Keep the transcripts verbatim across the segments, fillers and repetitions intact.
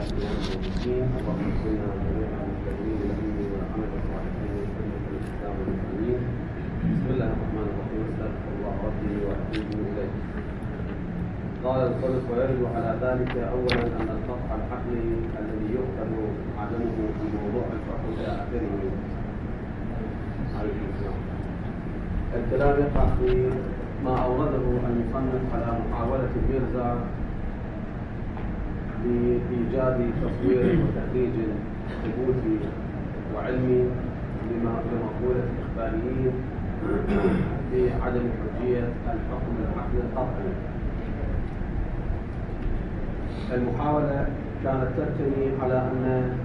يوم الدين. اللهم صل على المسلمين الذين عمل الصالحين وسلم الاسلام والمسلمين. بسم الله الرحمن الرحيم. استغفر الله ربي واتوب اليه. قال المصنف ويرد على ذلك اولا ان القطع العقلي الذي يؤخذ عدمه في موضوع الفقه الى اخره. عليكم السلام. الكلام يقع في ما اورده المصنف على محاوله الميرزا لإيجاد تصوير وتخريج ثبوتي وعلمي لمقولة الإخباريين بعدم حجية الحكم العقلي القطعي. المحاولة كانت تبتني على أن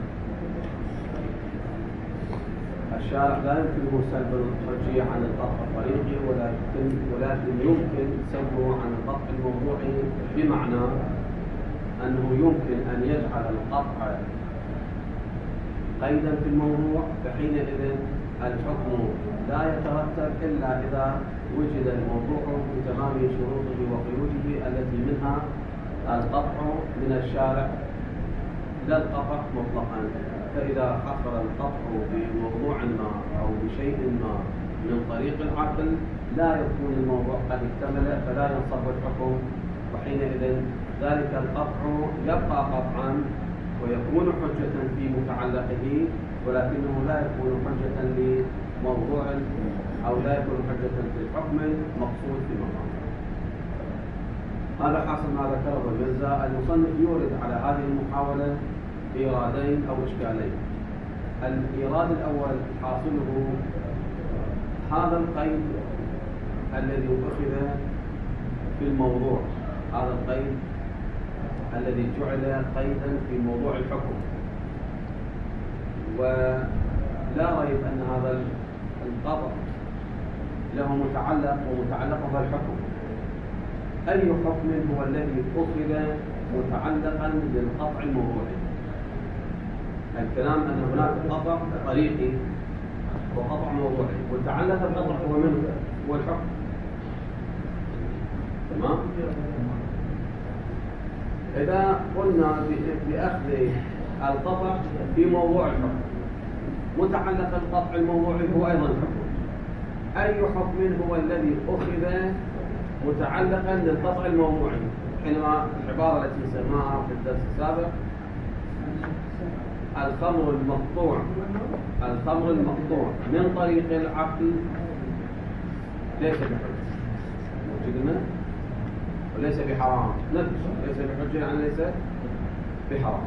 الشارع لا يمكنه سلب الحجية عن القطع الطريقي، ولكن ولكن يمكن سلبه عن القطع الموضوعي، بمعنى أنه يمكن أن يجعل القطع قيدا في الموضوع، فحينئذ الحكم لا يترتب إلا إذا وجد الموضوع بتمام شروطه وقيوده التي منها القطع من الشارع لا القطع مطلقا. فإذا حصل القطع بموضوع ما أو بشيء ما من طريق العقل لا يكون الموضوع قد اكتمل، فلا ينصب الحكم، وحينئذ ذلك القطع يبقى قطعا ويكون حجة في متعلقه، ولكنه لا يكون حجة لموضوع أو لا يكون حجة في الحكم المقصود في مقام. هذا حاصل ما ذكره الميرزا. المصنف يورد على هذه المحاولة إيرادين أو إشكالين. الإيراد الأول حاصله هذا القيد الذي أخذ في الموضوع، هذا القيد الذي جعل قيدا في موضوع الحكم، ولا ريب أن هذا القطع له متعلق ومتعلقه الحكم. أي حكم هو الذي أخذ متعلقا بالقطع الموضوعي؟ الكلام أن هناك قطع طريقي وقطع موضوعي، وتعلق القطع هو منه هو الحكم. تمام؟ إذا قلنا بأخذ القطع في موضوع الحكم، متعلق القطع الموضوعي هو أيضا الحكم. أي حكم هو الذي أخذ متعلقا للقطع الموضوعي؟ حينما العبارة التي سمعها في الدرس السابق، الخمر المقطوع الخمر المقطوع من طريق العقل ليس بحجة، موجودنا وليس بحرام. نفس ليس بحجة يعني ليس بحرام.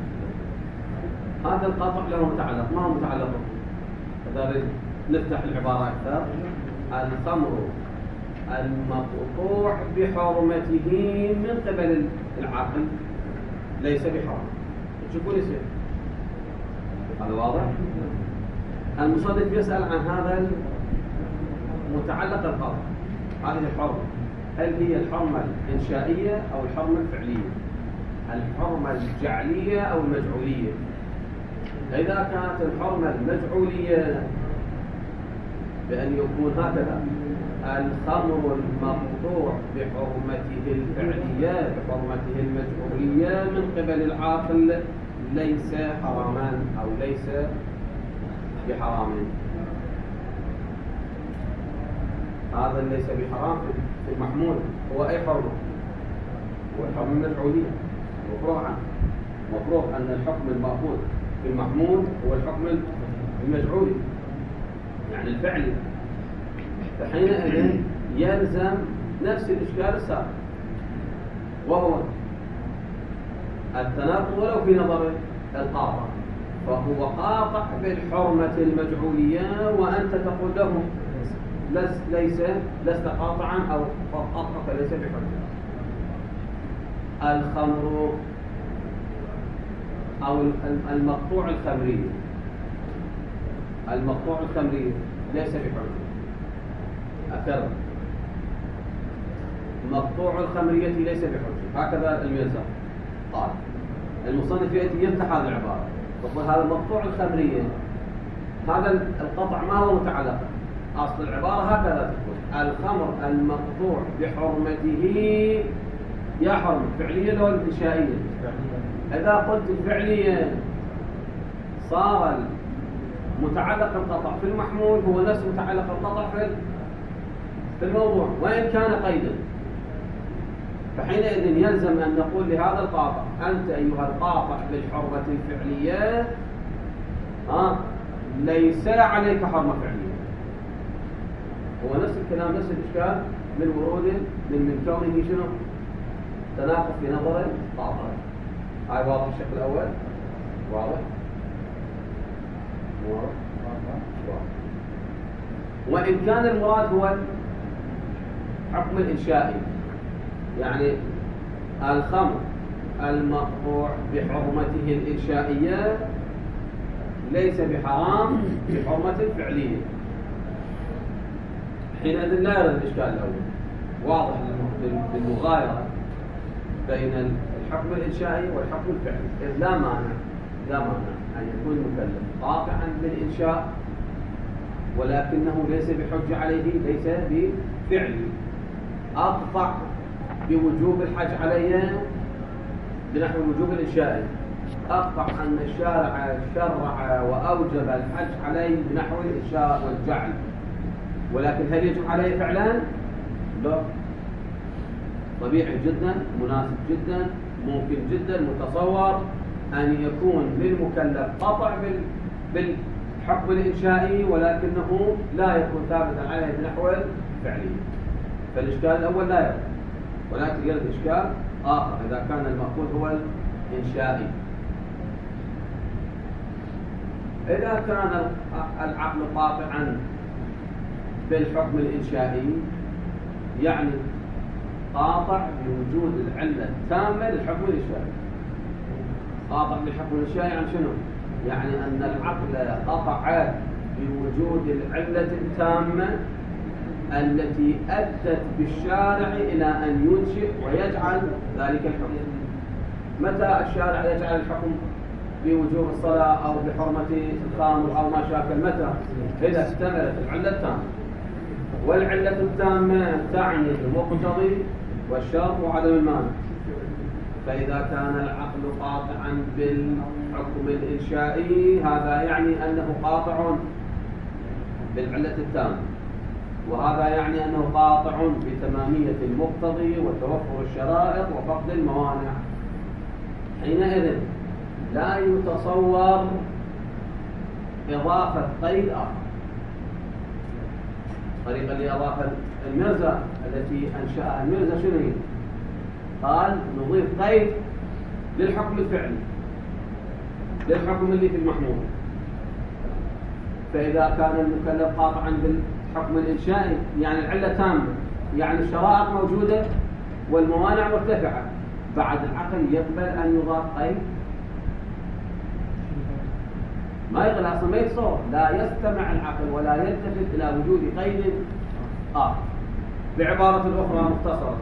هذا القطع له متعلق، ما هو متعلق؟ فذلك نفتح العبارة أكثر. الخمر المقطوع بحرمته من قبل العقل ليس بحرام. تشوفون يصير هذا واضح؟ المصنف يسأل عن هذا متعلق القطع، هذه الحرمة، هل هي الحرمة الإنشائية أو الحرمة الفعلية؟ الحرمة الجعلية أو المجعولية؟ إذا كانت الحرمة المجعولية بأن يكون هكذا: الخمر المقطوع بحرمته الفعلية بحرمته المجعولية من قبل العاقل ليس حراما أو ليس بحرام. هذا ليس بحرام في المحمول هو أي حرمة؟ هو الحرمة المجعولية مفروغ عنه. مفروغ أن الحكم المأخوذ في المحمول هو الحكم المجعولي يعني الفعلي، فحينئذ يلزم نفس الإشكال السابق، وهو التناقض ولو في نظر القاطع، فهو قاطع بالحرمة المجعولية وأنت تقول له ليس لست قاطعا أو قطعك ليس بحجة. الخمر أو المقطوع الخمري المقطوع الخمري ليس بحجة. أكرر، مقطوع الخمرية ليس بحجة، هكذا الميرزا قال. المصنف يأتي يفتح هذه العبارة يقول هذا مقطوع الخمرية، هذا القطع ما هو متعلق. أصل العبارة هكذا تقول: الخمر المقطوع بحرمته يا حرمة فعليا ولا إنشائيا؟ إذا قلت فعليا صار متعلق القطع في المحمول هو نفس متعلق القطع في في الموضوع وإن كان قيدا، فحينئذ يلزم أن نقول لهذا القاطع أنت أيها القاطع بالحرمة الفعلية آه ليس عليك حرمة فعلية. هو نفس الكلام نفس الإشكال من ورود من من كونه شنو؟ تناقض في نظر القاطع. هاي واضح الشكل الأول؟ واضح؟ واضح؟ واضح. وإن كان المراد هو الحكم الإنشائي، يعني الخمر المقطوع بحرمته الإنشائية ليس بحرام بحرمة فعلية، حينئذ لا يرد الإشكال الأول. واضح بالمغايرة بين الحكم الإنشائي والحكم الفعلي، إذ لا مانع لا مانع أن يكون المكلف قاطعا بالإنشاء ولكنه ليس بحجة عليه، ليس بفعلي. أقطع بوجوب الحج عليه بنحو الوجوب الإنشائي، أقطع أن الشارع شرع وأوجب الحج عليه بنحو الإنشاء والجعل، ولكن هل يجب عليه فعلا؟ لا. طبيعي جدا، مناسب جدا، ممكن جدا، متصور أن يكون للمكلف قطع بالحكم الإنشائي ولكنه لا يكون ثابتا عليه بنحو الفعلي. فالإشكال الأول لا يرد، ولكن يرد إشكال آخر إذا كان المأخوذ هو الإنشائي. إذا كان العقل قاطعا بالحكم الإنشائي يعني قاطع بوجود العلة التامة للحكم الإنشائي. قاطع بالحكم الإنشائي يعني شنو؟ يعني أن العقل قطع بوجود العلة التامة التي أدت بالشارع إلى أن ينشئ ويجعل ذلك الحكم. متى الشارع يجعل الحكم بوجوب الصلاة أو بحرمة الخمر أو ما شاكل؟ متى؟ إذا اكتملت العلة التامة، والعلة التامة تعني المقتضي والشرط وعدم المانع. فإذا كان العقل قاطعا بالحكم الإنشائي هذا يعني أنه قاطع بالعلة التامة، وهذا يعني أنه قاطع بتمامية المقتضي وتوفر الشرائط وفقد الموانع. حينئذ لا يتصور إضافة قيد آخر. طريقة لإضافة المرزا التي أنشأها المرزا شنو هي؟ قال نضيف قيد للحكم الفعلي، للحكم اللي في المحمول. فإذا كان المكلف قاطعا بالحكم الإنشائي يعني العلة تامة، يعني الشرائط موجودة والموانع مرتفعة، بعد العقل يقبل أن يضاف قيد؟ ما يقبل أصلا، ما يتصور، لا يستمع العقل ولا يلتفت إلى وجود قيد آخر. بعبارة أخرى مختصرة،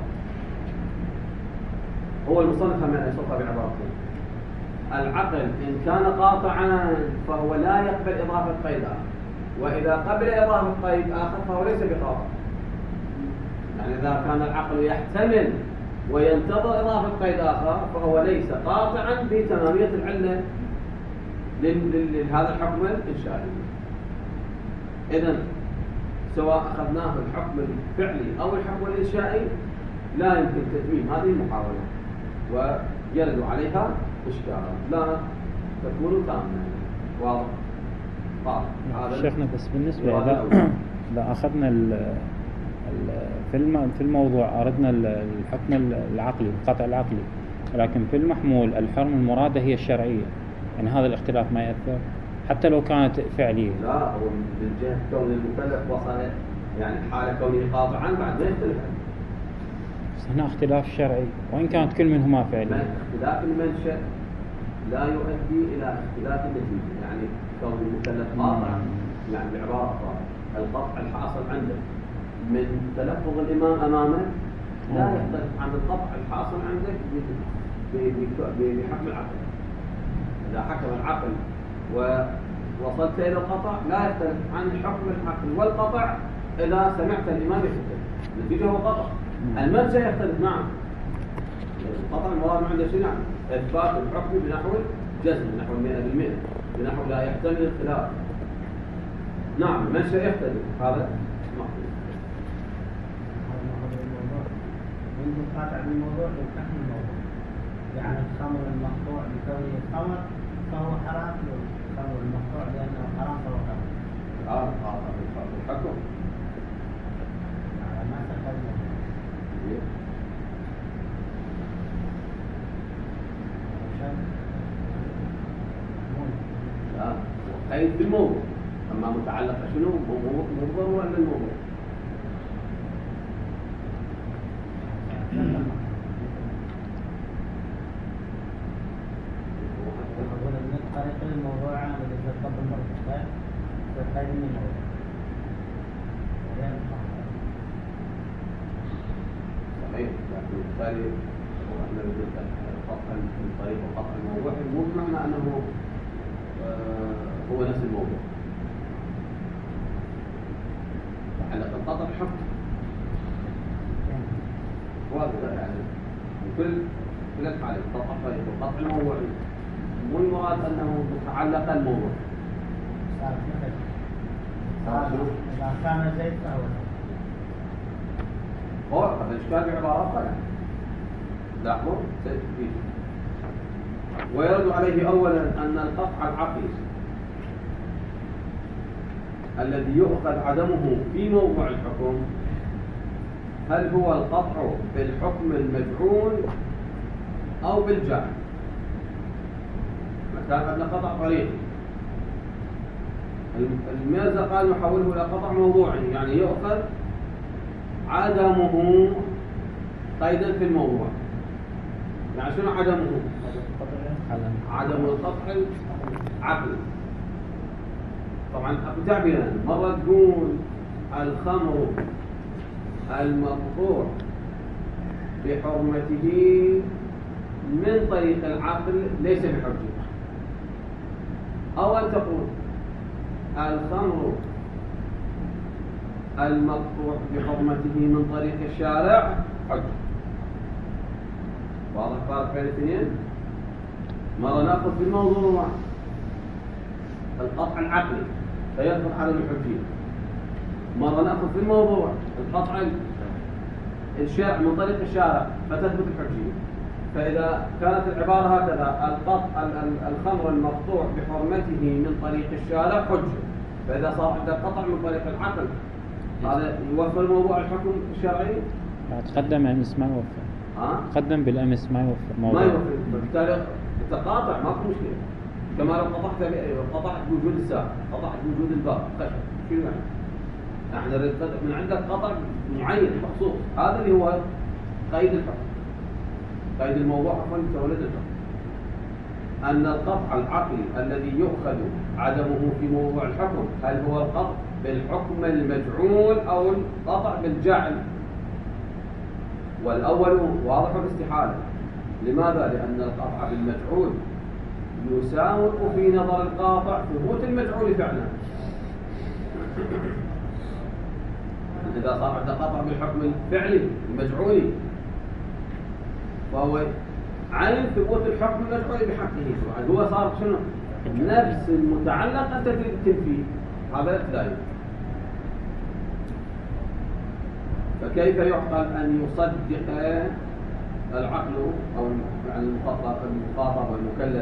هو المصنف من يصفها بعبارته: العقل إن كان قاطعا فهو لا يقبل إضافة قيد آخر، وإذا قبل إضافة قيد آخر فهو ليس بقاطع. يعني إذا كان العقل يحتمل وينتظر إضافة قيد آخر فهو ليس قاطعا بتمامية العلة لهذا الحكم الإنشائي. إذن سواء أخذناه الحكم الفعلي أو الحكم الإنشائي لا يمكن تتميم هذه المحاولة ويرد عليها إشكال، لا تكون تامة. واضح؟ واضح. شيخنا بس بالنسبة إذا إذا أخذنا ال في في الموضوع أردنا الحكم العقلي القطع العقلي، ولكن في المحمول الحرمة المرادة هي الشرعية، يعني هذا الاختلاف ما يأثر حتى لو كانت فعلية؟ لا، هو من جهة كون المكلف وصل يعني حال كونه قاطعا بعد ما يختلف. هنا اختلاف شرعي وإن كانت كل منهما فعلية. اختلاف المنشأ لا يؤدي إلى اختلاف النتيجة، يعني كون المكلف قاطع يعني بعبارة أخرى القطع الحاصل عنده من تلفظ الإمام أمامه لا يختلف عن القطع الحاصل عندك بحكم العقل. إذا حكم العقل ووصلت إلى القطع لا يختلف عن حكم العقل والقطع إذا سمعت الإمام يختلف، النتيجة هو قطع. المنشأ يختلف، نعم، القطع المراد عنده شنو؟ إثبات الحكم بنحو الجزم، بنحو مئة بالمئة، بنحو لا يحتمل الخلاف. نعم، من شيء يختلف هذا مقصود. منذ قاطع بالموضوع للحكم الموضوع، يعني الخمر المقطوع بكونه خمر فهو حرام، والخمر المقطوع لأنه حرام فهو حرام. الآن قاطع بالحكم ما سكت الموضوع. لا، قيد بالموضوع، أما متعلق شنو؟ موضوع ولا الموضوع؟ من طريق الموضوع الذي يتطبق الموضوع فقيد من الموضوع. صحيح، لكن بالتالي هو أن قطع من طريق قطع الموضوع مو بمعنى أنه آه هو نفس الموضوع. على القطع حكم واضح، يعني كل كل الحالات قطع طريق وقطع الموضوع مو المراد أنه متعلق الموضوع. صار مثل إذا كان زيت فهو هو هذا الإشكال بعبارات ثانية. لاحظوا سيكفيه. ويرد عليه أولا أن القطع العقلي الذي يؤخذ عدمه في موضوع الحكم هل هو القطع بالحكم المجعول أو بالجعل؟ مثلا قبل قطع طريقي، الميزة قال نحوله إلى قطع موضوعي، يعني يؤخذ عدمه قيدا في الموضوع. يعني شنو عدمه؟ عدم القطع العقلي. طبعا اكو تعبيرين، مرة تقول الخمر المقطوع بحرمته من طريق العقل ليس بحجة، أو أن تقول الخمر المقطوع بحرمته من طريق الشارع حجة. واضح فرق بين الاثنين؟ مرة نأخذ في الموضوع القطع العقلي فيثبت عدم الحجية، مرة نأخذ في الموضوع القطع الشارع من طريق الشارع فتثبت الحجية. فإذا كانت العبارة هكذا القطع الخمر المقطوع بحرمته من طريق الشارع حجة، فإذا صار عندك قطع من طريق العقل هذا يوفر موضوع الحكم الشرعي؟ تقدم أمس ما يوفر. ها؟ تقدم بالأمس ما يوفر موضوع. ما يوفر، بالتالي تقاطع ماكو مشكلة. كما لو قطعت قطعت بوجود الساق، قطعت بوجود الباب، خشب، شو يعني؟ احنا من عندك قطع معين مخصوص، هذا اللي هو قيد الحكم. قيد الموضوع عفوا تولد الحكم. أن القطع العقلي الذي يؤخذ عدمه في موضوع الحكم هل هو القطع بالحكم المجعول أو القطع بالجعل؟ والأول واضح باستحالة. لماذا؟ لأن القطع بالمجعول يساوق في نظر القاطع ثبوت المجعول فعلا. إذا صار عندنا قطع بالحكم الفعلي المجعولي وهو عين ثبوت الحكم المجعولي بحقه، هو صار شنو؟ نفس المتعلق أنت تريد تنفيه، هذا لا يمكن. فكيف يعقل أن يصدق العقل أو يعني المخاطب والمكلف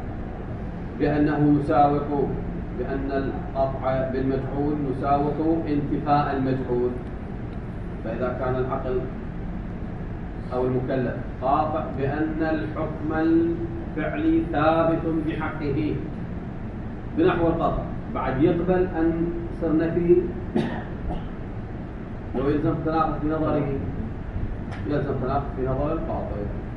بأنه يساوق، بأن القطع بالمجعول يساوق انتفاء المجعول؟ فإذا كان العقل أو المكلف قاطع بأن الحكم الفعلي ثابت بحقه بنحو القطع، بعد يقبل أن صرنا فيه لو يلزم تناقض في نظره، يلزم تناقض في نظر القاطع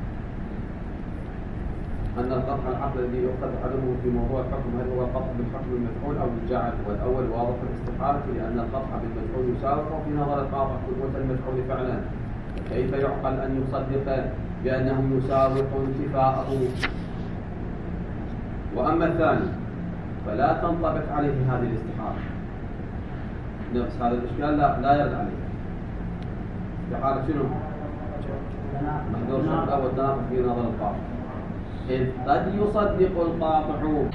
أن القطع العقل الذي يؤخذ عدمه في موضوع الحكم هل هو القطع بالحكم المجعول أو بالجعل؟ والأول واضح الاستحالة، لأن القطع بالمجعول يساوق في نظر القاطع ثبوت المجعول فعلا. كيف يعقل أن يصدق بأنه يساوق انتفاءه؟ وأما الثاني فلا تنطبق عليه هذه الاستحالة، نفس هذا الإشكال لا, لا يرد عليه. استحالة شنو؟ محذور الشبهة والتناقض في نظر القاطع، إذ قد يصدق القاطع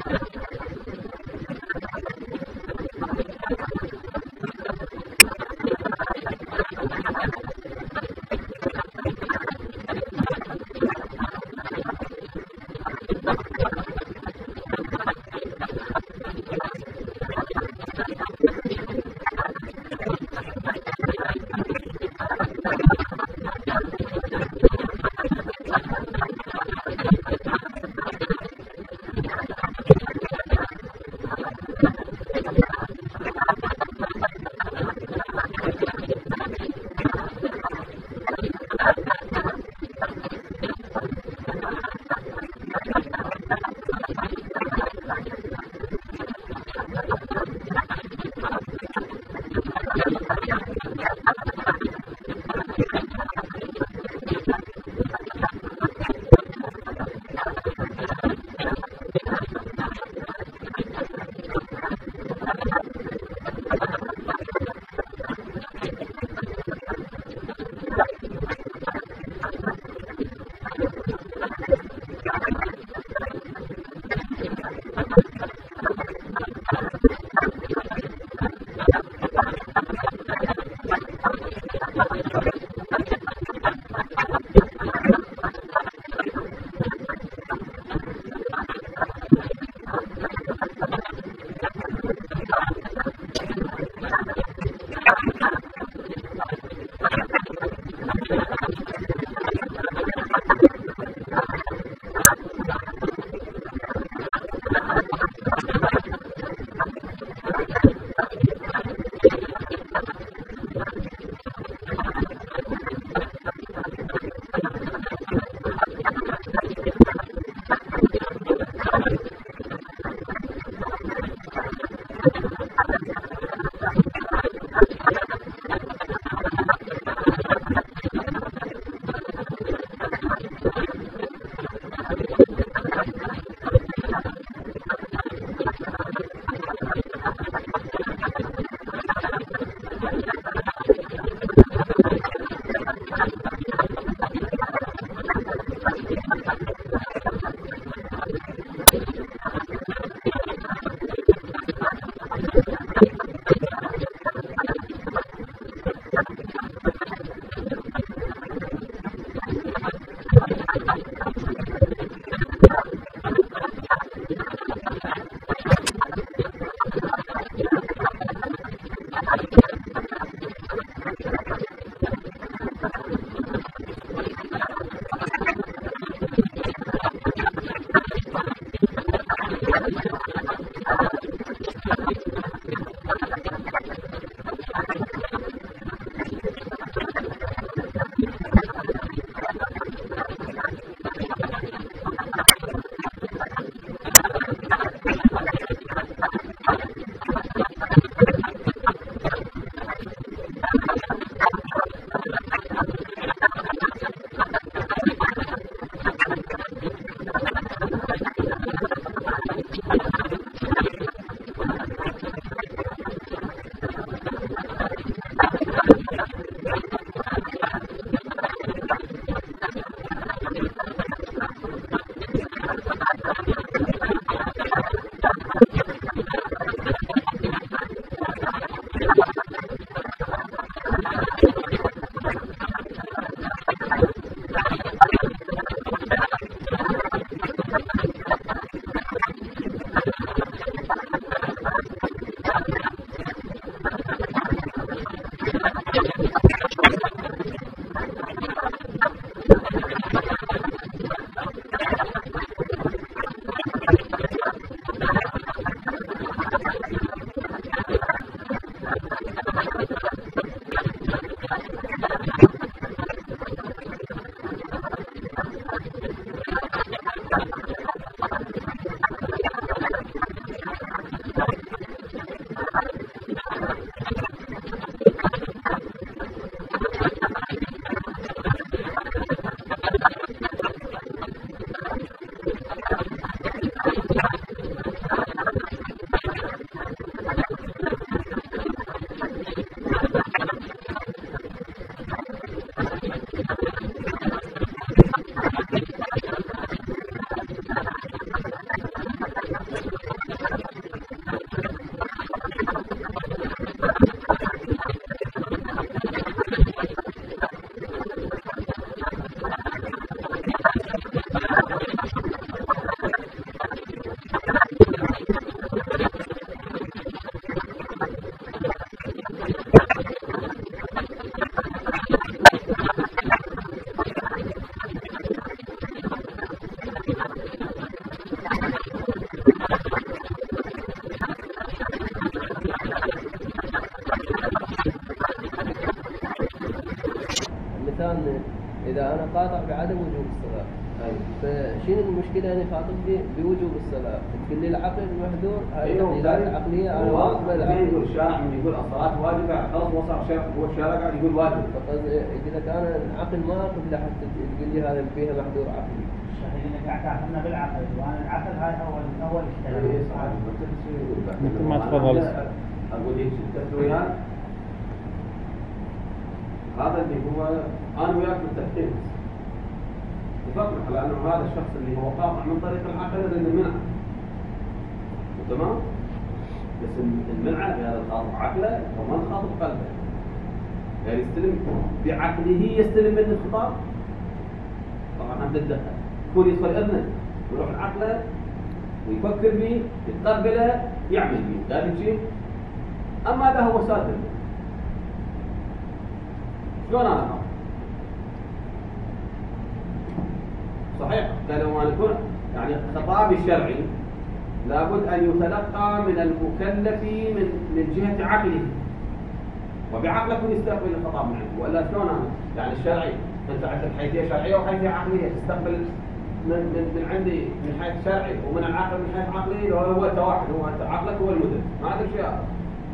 مثال إذا أنا قاطع بعدم وجوب الصلاة، فشنو المشكلة أنا خاطب بوجوب الصلاة؟ تقول لي العقل المحذور هاي التعليلات العقلية أنا واقف العقل. يقول الشارع من يقول الصلاة واجبة خلاص وصل الشارع هو الشارع قاعد يقول واجب. فقد إذا كان العقل ما قبل حتى تقول لي هذا فيها محذور عقلي. صحيح إنك قاعد تاخذنا بالعقل وأنا العقل هاي أول أول اشتغل. مثل ما تفضل. أقول لك التسويات هذا اللي هو أنا وياك بالتفكير نفكر على أنه هذا الشخص اللي هو قاطع من طريق العقل يريد المنع، تمام؟ بس المنع غير الخاطب عقله وما الخاطب قلبه، غير يستلم بعقله يستلم من الخطاب. طبعا هم تتدخل يكون يدخل اذنه يروح عقله ويفكر به يتقبله يعمل به هذا الشيء. اما هذا هو ساتر شلون انا أخاف؟ صحيح لما نكون يعني خطابي الشرعي لابد ان يتلقى من المكلف من من جهه عقله، وبعقلك يستقبل الخطاب من عنده، والا شلون انا؟ يعني الشرعي انت عندك حيثيه شرعيه وحيثيه عقليه، تستقبل من من من عندي من حيث شرعي ومن العقل من حيث عقلي، هو التواحد، هو عقلك هو المدرك، ما عندك شيء اخر.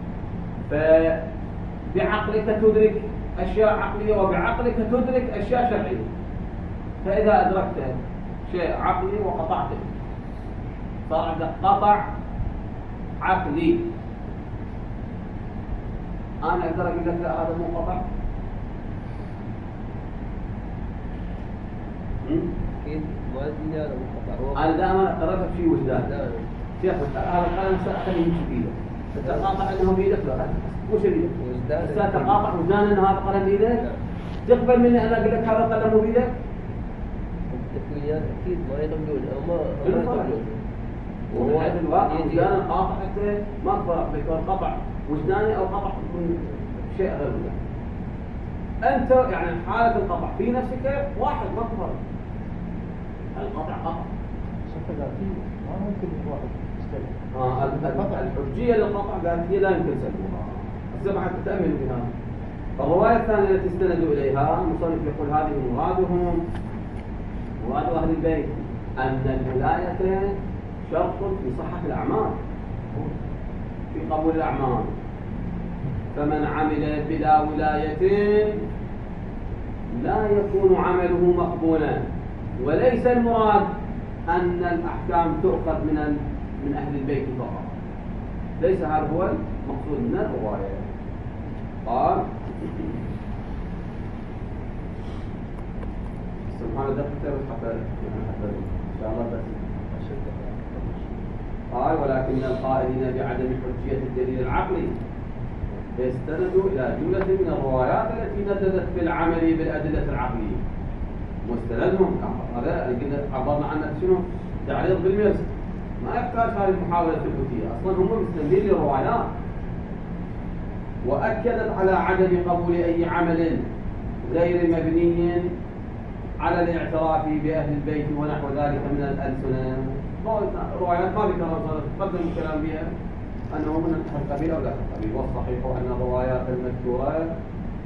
فبعقلك تدرك اشياء عقليه وبعقلك تدرك اشياء شرعيه. فاذا ادركت شيء عقلي وقطعته صار عندك قطع عقلي، انا اقدر اقول لك لا هذا مو قطع؟ أكيد ما أدري هذا مو قطع. انا دائما قررت في وجدان شيخ هذا القلم ساخذ من بايدك، انت قاطع انه بايدك؟ لا مو شديد بس تقاطع وجدان ان هذا قلم بايدك، تقبل مني انا اقول لك هذا القلم مو بايدك؟ التكوينات أكيد ما يقبلون أو ما يقبلون. ومن حيث الواقع وجدان القاطع حتى ما فرق بين قطع وجداني او قطع من شيء غير وجداني. انت يعني حالة القطع في نفسك واحد ما فرق، القطع قطع صفة ذاتية ما ممكن الواحد يستلم. آه الحجية للقطع ذاتية لا يمكن سلبها. السبعة تتأمل بها. الرواية الثانية التي استندوا إليها المصنف يقول هذه مرادهم مراد أهل البيت أن الولاية شرط في صحة الأعمال، في قبول الأعمال، فمن عمل بلا ولاية لا يكون عمله مقبولا. وليس المراد أن الأحكام تؤخذ من من أهل البيت فقط، ليس هذا هو المقصود من الرواية. قال سبحان الله دقيقة حتى إن شاء الله بس. قال ولكن القائلين بعدم حجية الدليل العقلي يستندوا إلى جملة من الروايات التي نددت بالعمل بالأدلة العقلية. مستندهم هذا عبرنا عنه شنو؟ تعريض بالمرس، ما يحتاج هذه المحاولة الثبوتية، أصلا هم مستندين للروايات. وأكدت على عدم قبول أي عمل غير مبني على الاعتراف بأهل البيت ونحو ذلك من الألسنة. الروايات ما ذكر تقدم الكلام بها أنه من القبيل أو لا القبيل، والصحيح أن الروايات المذكورة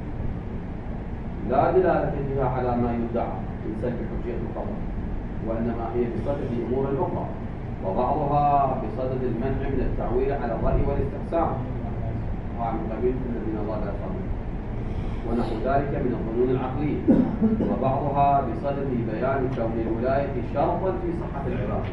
لا دلالة فيها على ما يدعى من سلب حجية الخبر، وإنما هي بصدد أمور أخرى، وبعضها بصدد المنع من التعويل على الرأي والاستحسان وعن قبيل الذين الله لا يفهمون ونحو ذلك من الظنون العقلية، وبعضها بصدد بيان كون الولاية شرطا في صحة العبادة،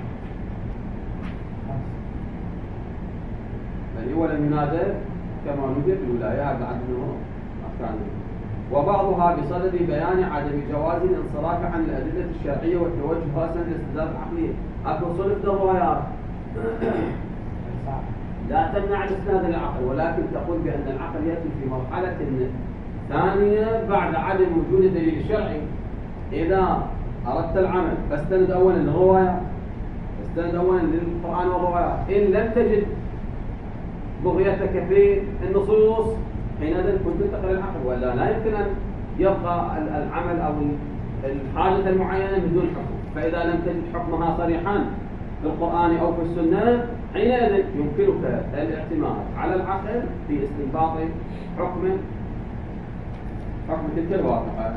بل هو لم ينادى كما نودي بالولاية هذا عدم أحكام. وبعضها بصدد بيان عدم جواز الانصراف عن الأدلة الشرعية والتوجه رأسا للاستدلال العقلي. أكو صنف الروايات لا تمنع الإسناد للعقل، ولكن تقول بأن العقل يأتي في مرحلة ثانية بعد عدم وجود الدليل الشرعي. إذا أردت العمل فاستند أولا للرواية، فاستند أولا للقرآن والروايات. إن لم تجد بغيتك في النصوص حينئذ كنت تنتقل العقل، ولا لا يمكن أن يبقى العمل أو الحاجة المعينة بدون حكم. فإذا لم تجد حكمها صريحا في القرآن أو في السنة حينئذ يمكنك الاعتماد على العقل في استنباط حكم حكم تلك الواقعة،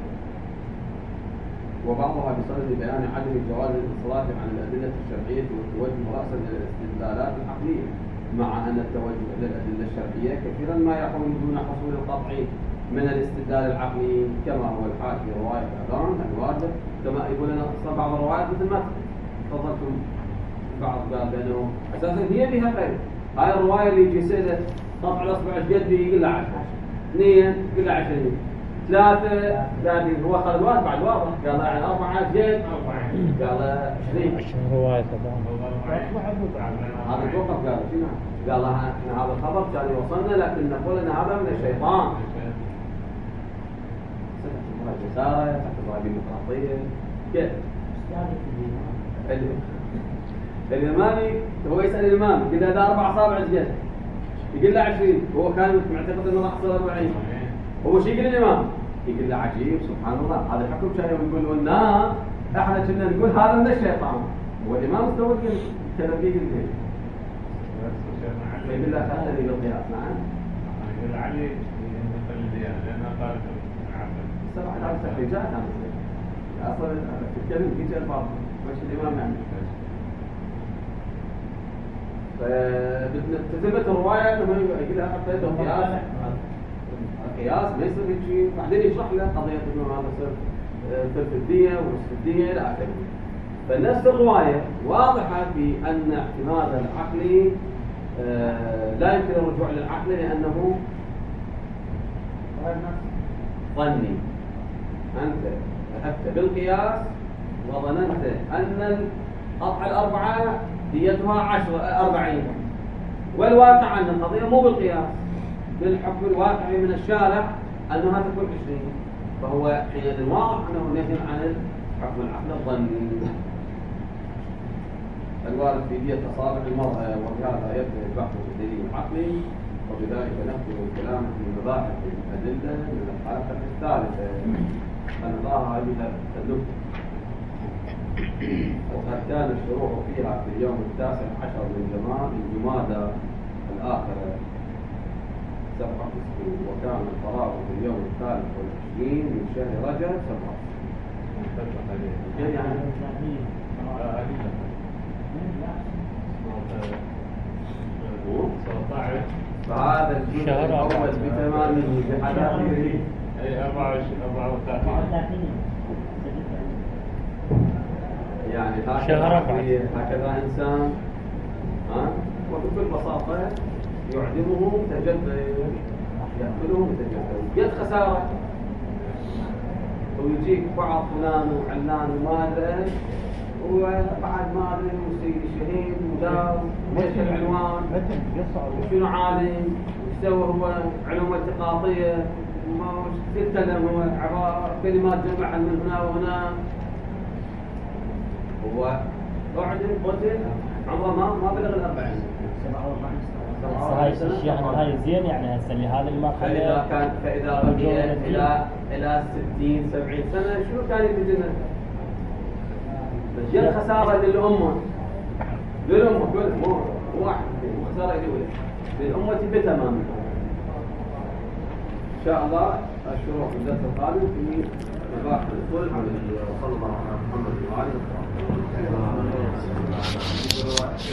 وبعضها بصدد بيان عدم جواز الانصراف عن الأدلة الشرعية والتوجه رأسا إلى الاستدلالات العقلية، مع أن التوجه إلى الأدلة الشرعية كثيرا ما يحول دون حصول القطع من الاستدلال العقلي، كما هو الحال في رواية أذان الواجب، كما يقول لنا أصلا بعض الروايات مثل ما تفضلتم بعض قال بأنه أساسا هي بها غير هاي الرواية اللي يجي سيدة قطع الأصبع الجدي يقول لها عشرة، اثنين يقول لها عشرين، ثلاثة ثلاثين، هو خذ الواحد بعد واضح قال له يعني أربعة جد قال له عشرين عشرين رواية طبعا هذا توقف قال شنو؟ قال له احنا هذا الخبر كان يوصلنا لكن نقول ان هذا من الشيطان. جسارة تحت ديمقراطية كيف؟ الإمامي هو يسأل الإمام يقول هذا أربع أصابع زين يقول له عشرين، هو كان معتقد إنه راح يصير أربعين، هو شو يقول الإمام؟ يقول له عجيب سبحان الله هذا الحكم كانوا يقولوا لنا احنا كنا نقول هذا من الشيطان، والإمام استوى كلام يقول له يقول له خلني بالقياس. نعم يقول علي مثل الديانة لأنها قالت سبعة على تحريجات عن أصلا تتكلم في جل بعض مش الإمام يعني. فتثبت الرواية لما يقول لها حتى القياس القياس ما يصير شيء، بعدين يشرح له قضية إنه هذا صار ثلث الدية ونصف الدية إلى آخره. فنفس الرواية واضحة في أن اعتماد العقل لا يمكن الرجوع للعقل لأنه ظني. أنت ذهبت بالقياس وظننت أن القطعة الأربعة ديتها عشر أربعين، والواقع أن القضية مو بالقياس، بالحكم الواقعي من الشارع أنها تكون عشرين، فهو حينئذ واضح أنه نهي عن الحكم العقل الظني. الوارد في دية أصابع المرأة، وبهذا يبدأ البحث في الدليل العقلي، وبذلك نختم الكلام في مباحث الأدلة من الحلقة الثالثة. فنضعها بها النكتة. وقد كان الشروع فيها في اليوم التاسع عشر من جمادى الآخرة سبعة أسبوع، وكان الفراغ في اليوم الثالث والعشرين من شهر رجب سبعة يعني فهذا الجزء الأول بتمامه بحذافيره أي أربعة وثلاثين يعني هكذا هكذا إنسان ها وبكل بساطة يعدمه متجدد يأكله متجدد يد خسارة، ويجيك بعض فلان وعلان وما أدري إيش وبعد ما أدري وسيد الشهيد ودار وش العنوان وشنو عالم ويسوي هو علوم التقاطية وما وش يتكلم هو عبارة كلمات جمعا من هنا وهنا، هو أعدم قتل عمره ما ما بلغ الأربعين. هاي الشيء هاي زين يعني هسه اللي هذا المرحلة. فإذا كان فإذا بقي إلى إلى ستين سبعين سنة شنو كان يبدنا؟ بس جت خسارة للأمة للأمة كل مو واحد خسارة للأمة للأمة بتمام. إن شاء الله الشروع في الدرس القادم في مباحث الكل. وصلى الله على محمد وعلى آله وصحبه.